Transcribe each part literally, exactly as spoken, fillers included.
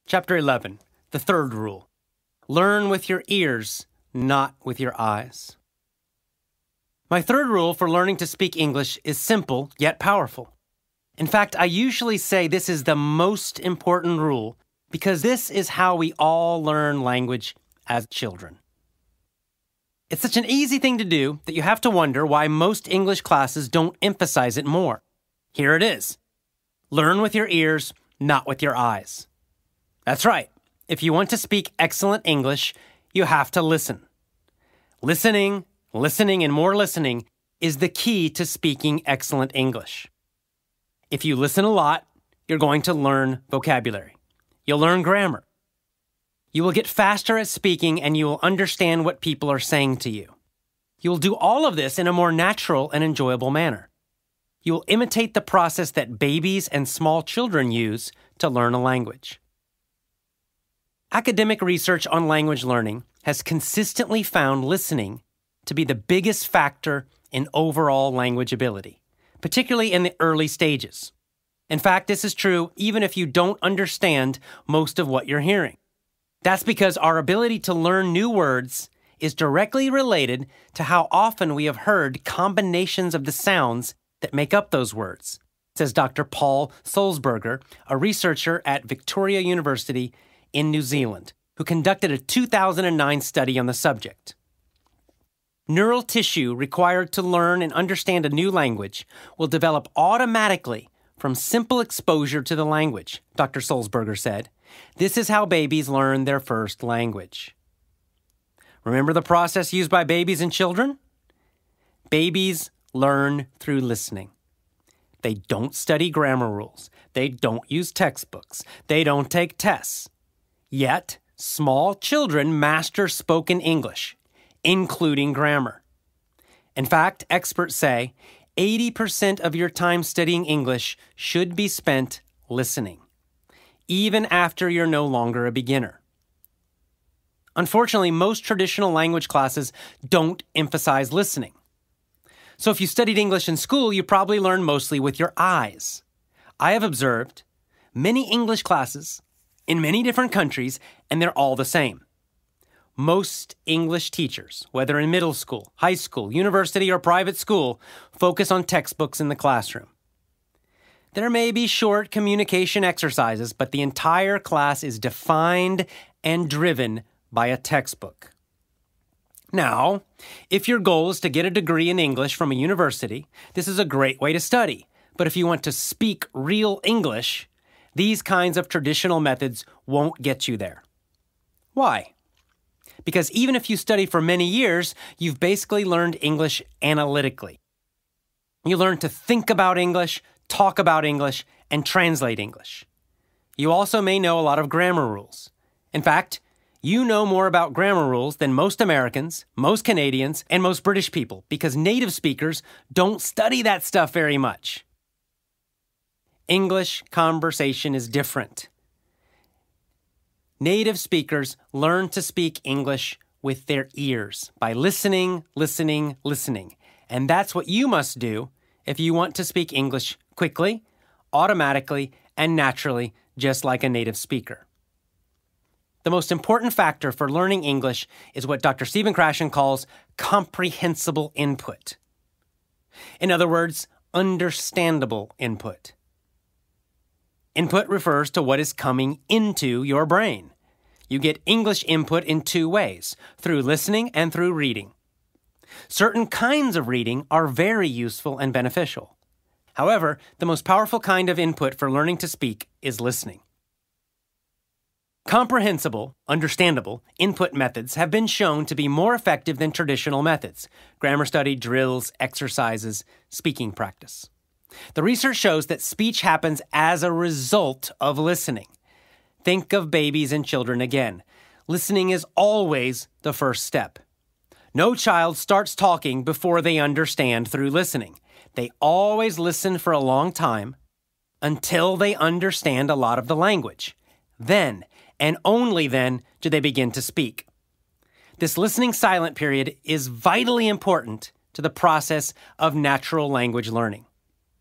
Chapter eleven, the third rule. Learn with your ears, not with your eyes. My third rule for learning to speak English is simple yet powerful. In fact, I usually say this is the most important rule because this is how we all learn language as children. It's such an easy thing to do that you have to wonder why most English classes don't emphasize it more. Here it is. Learn with your ears, not with your eyes. That's right. If you want to speak excellent English, you have to listen. Listening, listening, and more listening is the key to speaking excellent English. If you listen a lot, you're going to learn vocabulary. You'll learn grammar. You will get faster at speaking and you will understand what people are saying to you. You will do all of this in a more natural and enjoyable manner. You will imitate the process that babies and small children use to learn a language. Academic research on language learning has consistently found listening to be the biggest factor in overall language ability, particularly in the early stages. In fact, this is true even if you don't understand most of what you're hearing. That's because our ability to learn new words is directly related to how often we have heard combinations of the sounds that make up those words, says Doctor Paul Sulzberger, a researcher at Victoria University in New Zealand, who conducted a two thousand nine study on the subject. Neural tissue required to learn and understand a new language will develop automatically from simple exposure to the language, Doctor Sulzberger said. This is how babies learn their first language. Remember the process used by babies and children? Babies learn through listening. They don't study grammar rules. They don't use textbooks. They don't take tests. Yet, small children master spoken English, including grammar. In fact, experts say eighty percent of your time studying English should be spent listening, even after you're no longer a beginner. Unfortunately, most traditional language classes don't emphasize listening. So if you studied English in school, you probably learned mostly with your eyes. I have observed many English classes in many different countries, and they're all the same. Most English teachers, whether in middle school, high school, university, or private school, focus on textbooks in the classroom. There may be short communication exercises, but the entire class is defined and driven by a textbook. Now, if your goal is to get a degree in English from a university, this is a great way to study. But if you want to speak real English, these kinds of traditional methods won't get you there. Why? Because even if you study for many years, you've basically learned English analytically. You learn to think about English, talk about English, and translate English. You also may know a lot of grammar rules. In fact, you know more about grammar rules than most Americans, most Canadians, and most British people because native speakers don't study that stuff very much. English conversation is different. Native speakers learn to speak English with their ears by listening, listening, listening. And that's what you must do if you want to speak English quickly, automatically, and naturally, just like a native speaker. The most important factor for learning English is what Doctor Stephen Krashen calls comprehensible input. In other words, understandable input. Input refers to what is coming into your brain. You get English input in two ways, through listening and through reading. Certain kinds of reading are very useful and beneficial. However, the most powerful kind of input for learning to speak is listening. Comprehensible, understandable input methods have been shown to be more effective than traditional methods, grammar study, drills, exercises, speaking practice. The research shows that speech happens as a result of listening. Think of babies and children again. Listening is always the first step. No child starts talking before they understand through listening. They always listen for a long time until they understand a lot of the language. Then, and only then, do they begin to speak. This listening silent period is vitally important to the process of natural language learning.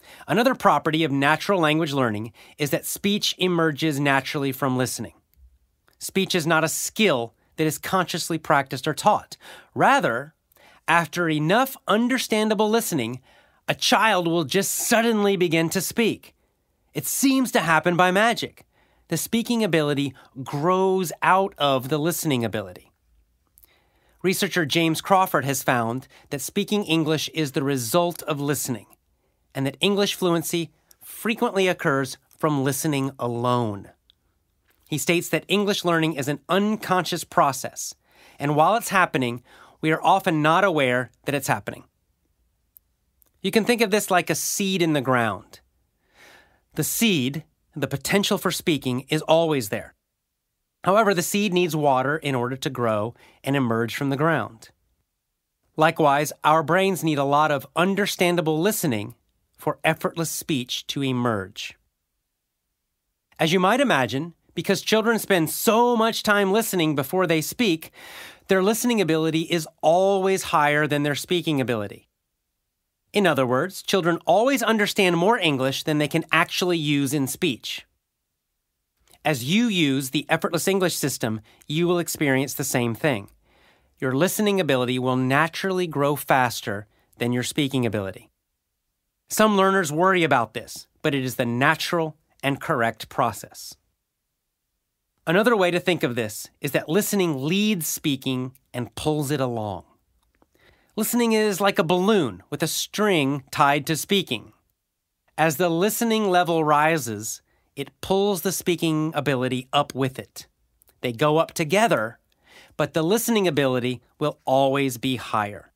Another property of natural language learning is that speech emerges naturally from listening. Speech is not a skill that is consciously practiced or taught. Rather, after enough understandable listening, a child will just suddenly begin to speak. It seems to happen by magic. The speaking ability grows out of the listening ability. Researcher James Crawford has found that speaking English is the result of listening, and that English fluency frequently occurs from listening alone. He states that English learning is an unconscious process, and while it's happening, we are often not aware that it's happening. You can think of this like a seed in the ground. The seed, the potential for speaking, is always there. However, the seed needs water in order to grow and emerge from the ground. Likewise, our brains need a lot of understandable listening for effortless speech to emerge. As you might imagine, because children spend so much time listening before they speak, their listening ability is always higher than their speaking ability. In other words, children always understand more English than they can actually use in speech. As you use the effortless English system, you will experience the same thing. Your listening ability will naturally grow faster than your speaking ability. Some learners worry about this, but it is the natural and correct process. Another way to think of this is that listening leads speaking and pulls it along. Listening is like a balloon with a string tied to speaking. As the listening level rises, it pulls the speaking ability up with it. They go up together, but the listening ability will always be higher.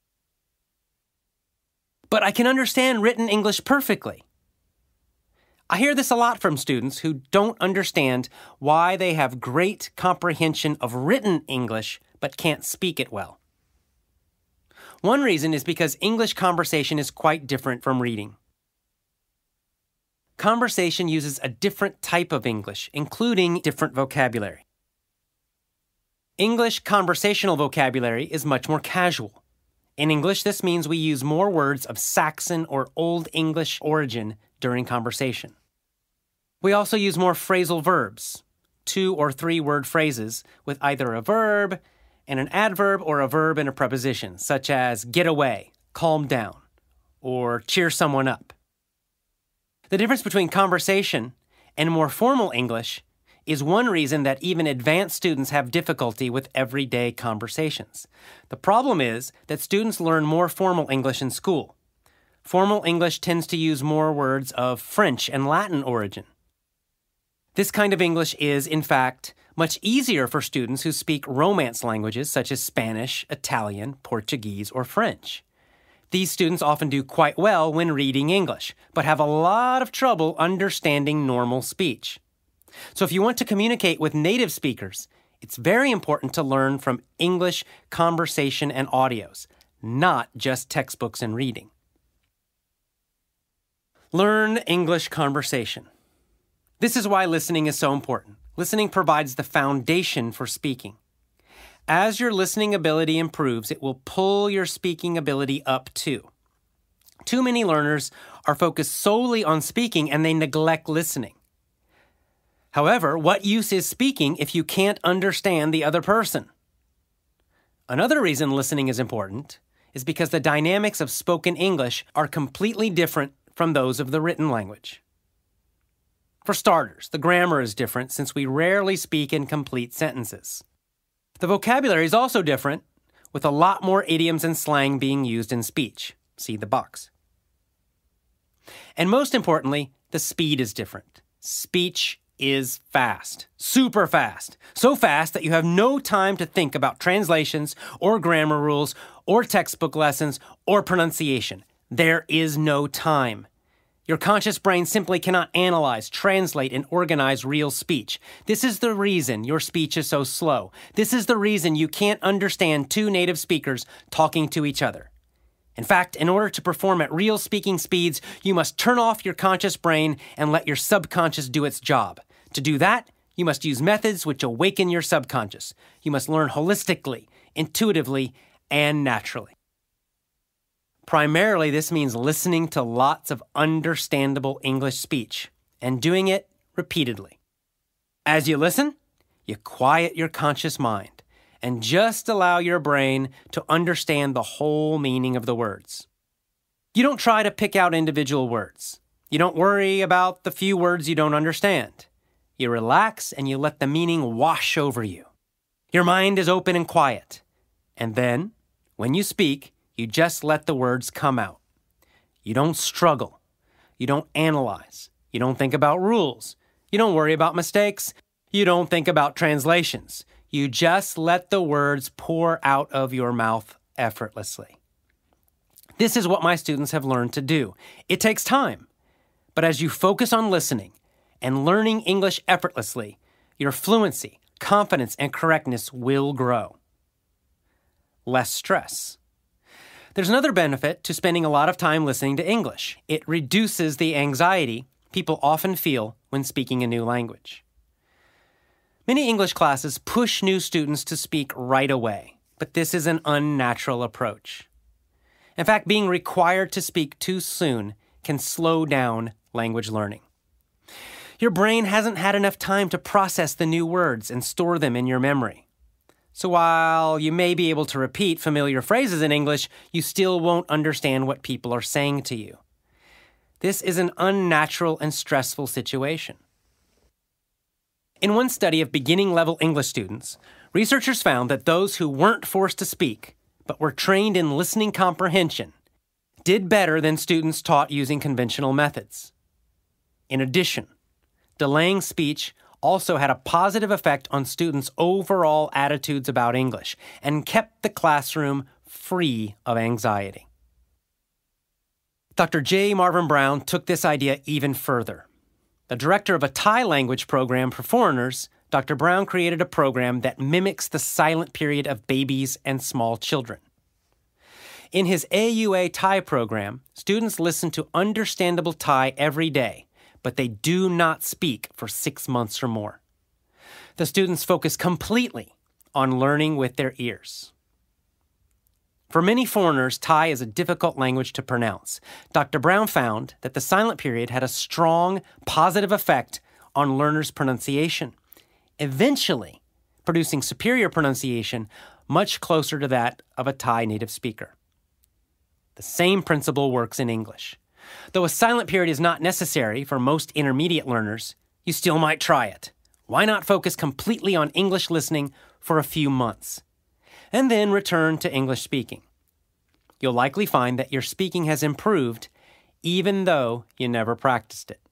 But I can understand written English perfectly. I hear this a lot from students who don't understand why they have great comprehension of written English but can't speak it well. One reason is because English conversation is quite different from reading. Conversation uses a different type of English, including different vocabulary. English conversational vocabulary is much more casual. In English, this means we use more words of Saxon or Old English origin during conversation. We also use more phrasal verbs, two or three word phrases with either a verb and an adverb or a verb and a preposition, such as get away, calm down, or cheer someone up. The difference between conversation and more formal English is one reason that even advanced students have difficulty with everyday conversations. The problem is that students learn more formal English in school. Formal English tends to use more words of French and Latin origin. This kind of English is, in fact, much easier for students who speak Romance languages such as Spanish, Italian, Portuguese, or French. These students often do quite well when reading English, but have a lot of trouble understanding normal speech. So if you want to communicate with native speakers, it's very important to learn from English conversation and audios, not just textbooks and reading. Learn English conversation. This is why listening is so important. Listening provides the foundation for speaking. As your listening ability improves, it will pull your speaking ability up too. Too many learners are focused solely on speaking and they neglect listening. However, what use is speaking if you can't understand the other person? Another reason listening is important is because the dynamics of spoken English are completely different from those of the written language. For starters, the grammar is different since we rarely speak in complete sentences. The vocabulary is also different, with a lot more idioms and slang being used in speech. See the box. And most importantly, the speed is different. Speech is fast, super fast, so fast that you have no time to think about translations or grammar rules or textbook lessons or pronunciation. There is no time. Your conscious brain simply cannot analyze, translate, and organize real speech. This is the reason your speech is so slow. This is the reason you can't understand two native speakers talking to each other. In fact, in order to perform at real speaking speeds, you must turn off your conscious brain and let your subconscious do its job. To do that, you must use methods which awaken your subconscious. You must learn holistically, intuitively, and naturally. Primarily, this means listening to lots of understandable English speech and doing it repeatedly. As you listen, you quiet your conscious mind and just allow your brain to understand the whole meaning of the words. You don't try to pick out individual words. You don't worry about the few words you don't understand. You relax and you let the meaning wash over you. Your mind is open and quiet. And then, when you speak, you just let the words come out. You don't struggle. You don't analyze. You don't think about rules. You don't worry about mistakes. You don't think about translations. You just let the words pour out of your mouth effortlessly. This is what my students have learned to do. It takes time. But as you focus on listening and learning English effortlessly, your fluency, confidence, and correctness will grow. Less stress. There's another benefit to spending a lot of time listening to English. It reduces the anxiety people often feel when speaking a new language. Many English classes push new students to speak right away, but this is an unnatural approach. In fact, being required to speak too soon can slow down language learning. Your brain hasn't had enough time to process the new words and store them in your memory. So while you may be able to repeat familiar phrases in English, you still won't understand what people are saying to you. This is an unnatural and stressful situation. In one study of beginning-level English students, researchers found that those who weren't forced to speak, but were trained in listening comprehension, did better than students taught using conventional methods. In addition, delaying speech also had a positive effect on students' overall attitudes about English and kept the classroom free of anxiety. Doctor J. Marvin Brown took this idea even further. The director of a Thai language program for foreigners, Doctor Brown created a program that mimics the silent period of babies and small children. In his A U A Thai program, students listen to understandable Thai every day, but they do not speak for six months or more. The students focus completely on learning with their ears. For many foreigners, Thai is a difficult language to pronounce. Doctor Brown found that the silent period had a strong, positive effect on learners' pronunciation, eventually producing superior pronunciation much closer to that of a Thai native speaker. The same principle works in English. Though a silent period is not necessary for most intermediate learners, you still might try it. Why not focus completely on English listening for a few months, and then return to English speaking? You'll likely find that your speaking has improved even though you never practiced it.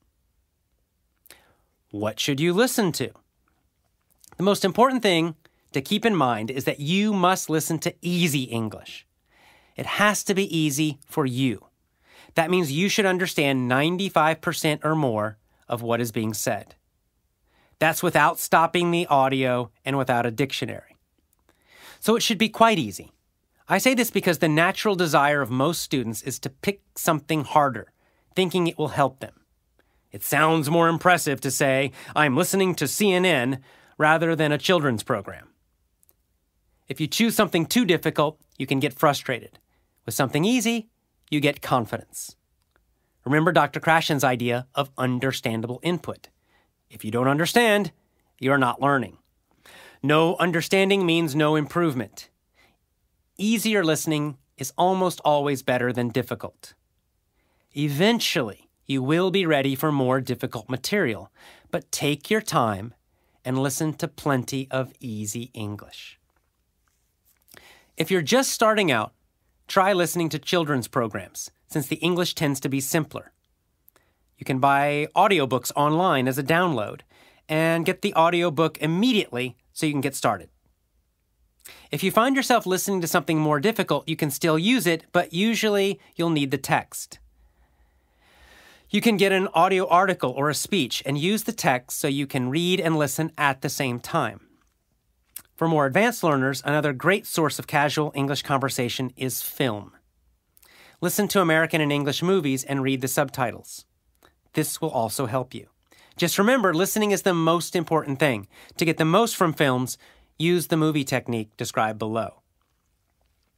What should you listen to? The most important thing to keep in mind is that you must listen to easy English. It has to be easy for you. That means you should understand ninety-five percent or more of what is being said. That's without stopping the audio and without a dictionary. So it should be quite easy. I say this because the natural desire of most students is to pick something harder, thinking it will help them. It sounds more impressive to say, I'm listening to C N N rather than a children's program. If you choose something too difficult, you can get frustrated. With something easy, you get confidence. Remember Doctor Krashen's idea of understandable input. If you don't understand, you're not learning. No understanding means no improvement. Easier listening is almost always better than difficult. Eventually, you will be ready for more difficult material, but take your time and listen to plenty of easy English. If you're just starting out, try listening to children's programs, since the English tends to be simpler. You can buy audiobooks online as a download and get the audiobook immediately so you can get started. If you find yourself listening to something more difficult, you can still use it, but usually you'll need the text. You can get an audio article or a speech and use the text so you can read and listen at the same time. For more advanced learners, another great source of casual English conversation is film. Listen to American and English movies and read the subtitles. This will also help you. Just remember, listening is the most important thing. To get the most from films, use the movie technique described below.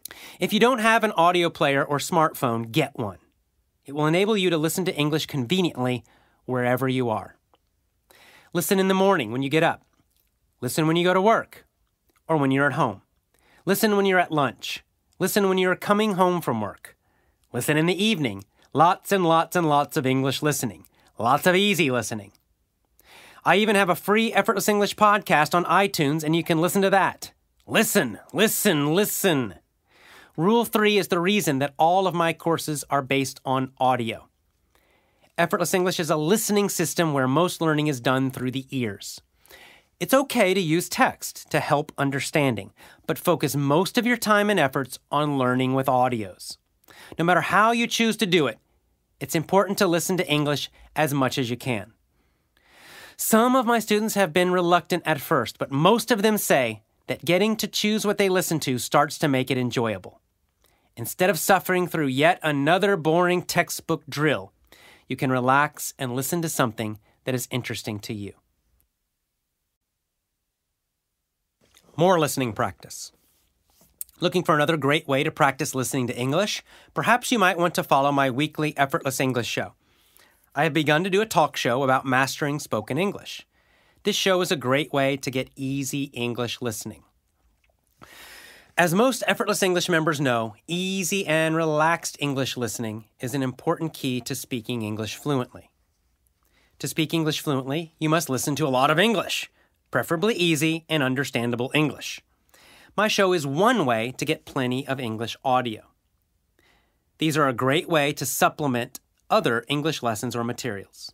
If you don't have an audio player or smartphone, get one. It will enable you to listen to English conveniently wherever you are. Listen in the morning when you get up. Listen when you go to work or when you're at home. Listen when you're at lunch. Listen when you're coming home from work. Listen in the evening. Lots and lots and lots of English listening. Lots of easy listening. I even have a free Effortless English podcast on iTunes, and you can listen to that. Listen, listen, listen. Rule three is the reason that all of my courses are based on audio. Effortless English is a listening system where most learning is done through the ears. It's okay to use text to help understanding, but focus most of your time and efforts on learning with audios. No matter how you choose to do it, it's important to listen to English as much as you can. Some of my students have been reluctant at first, but most of them say that getting to choose what they listen to starts to make it enjoyable. Instead of suffering through yet another boring textbook drill, you can relax and listen to something that is interesting to you. More listening practice. Looking for another great way to practice listening to English? Perhaps you might want to follow my weekly Effortless English show. I have begun to do a talk show about mastering spoken English. This show is a great way to get easy English listening. As most Effortless English members know, easy and relaxed English listening is an important key to speaking English fluently. To speak English fluently, you must listen to a lot of English, preferably easy and understandable English. My show is one way to get plenty of English audio. These are a great way to supplement other English lessons or materials.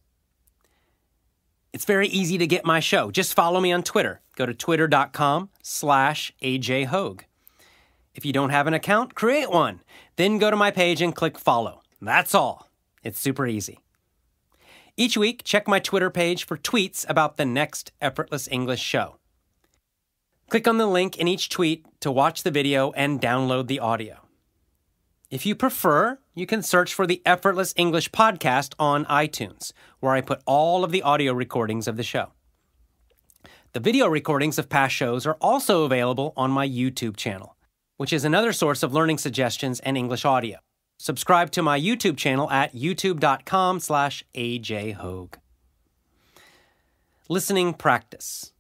It's very easy to get my show. Just follow me on Twitter. Go to twitter.com slash ajhogue. If you don't have an account, create one. Then go to my page and click follow. That's all. It's super easy. Each week, check my Twitter page for tweets about the next Effortless English show. Click on the link in each tweet to watch the video and download the audio. If you prefer, you can search for the Effortless English podcast on iTunes, where I put all of the audio recordings of the show. The video recordings of past shows are also available on my YouTube channel, which is another source of learning suggestions and English audio. Subscribe to my YouTube channel at youtube.com slash ajhogue. Listening practice.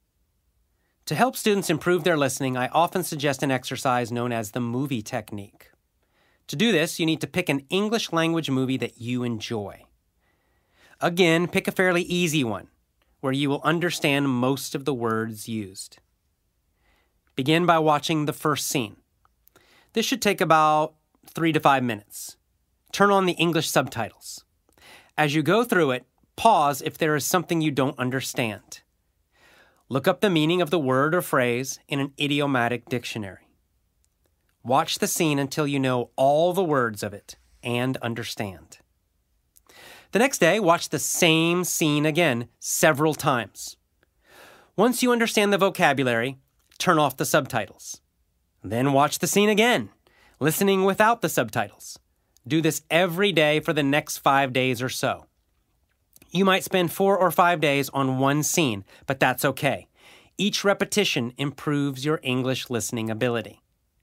To help students improve their listening, I often suggest an exercise known as the movie technique. To do this, you need to pick an English language movie that you enjoy. Again, pick a fairly easy one, where you will understand most of the words used. Begin by watching the first scene. This should take about three to five minutes. Turn on the English subtitles. As you go through it, pause if there is something you don't understand. Look up the meaning of the word or phrase in an idiomatic dictionary. Watch the scene until you know all the words of it and understand. The next day, watch the same scene again several times. Once you understand the vocabulary, turn off the subtitles. Then watch the scene again, listening without the subtitles. Do this every day for the next five days or so. You might spend four or five days on one scene, but that's okay. Each repetition improves your English listening ability.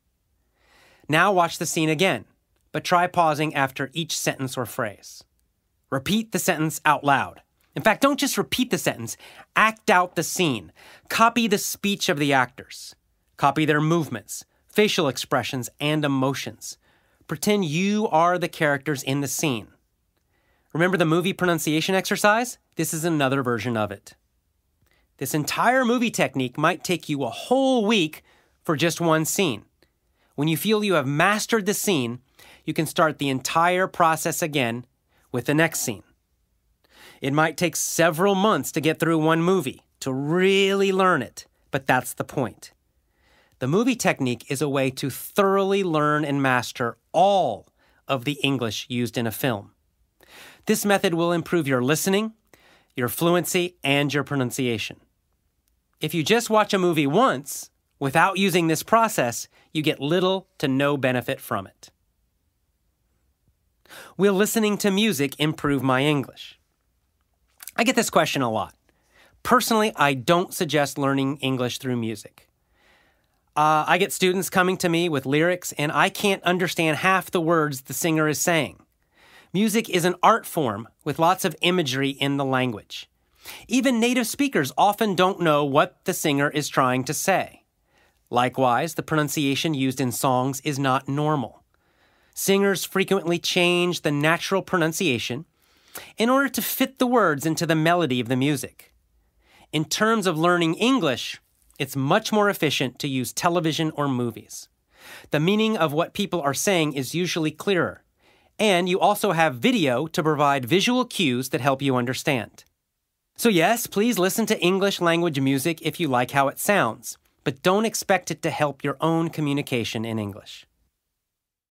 Now watch the scene again, but try pausing after each sentence or phrase. Repeat the sentence out loud. In fact, don't just repeat the sentence, act out the scene. Copy the speech of the actors. Copy their movements, facial expressions, and emotions. Pretend you are the characters in the scene. Remember the movie pronunciation exercise? This is another version of it. This entire movie technique might take you a whole week for just one scene. When you feel you have mastered the scene, you can start the entire process again with the next scene. It might take several months to get through one movie, to really learn it, but that's the point. The movie technique is a way to thoroughly learn and master all of the English used in a film. This method will improve your listening, your fluency, and your pronunciation. If you just watch a movie once, without using this process, you get little to no benefit from it. Will listening to music improve my English? I get this question a lot. Personally, I don't suggest learning English through music. Uh, I get students coming to me with lyrics, and I can't understand half the words the singer is saying. Music is an art form with lots of imagery in the language. Even native speakers often don't know what the singer is trying to say. Likewise, the pronunciation used in songs is not normal. Singers frequently change the natural pronunciation in order to fit the words into the melody of the music. In terms of learning English, it's much more efficient to use television or movies. The meaning of what people are saying is usually clearer, and you also have video to provide visual cues that help you understand. So yes, please listen to English language music if you like how it sounds, but don't expect it to help your own communication in English.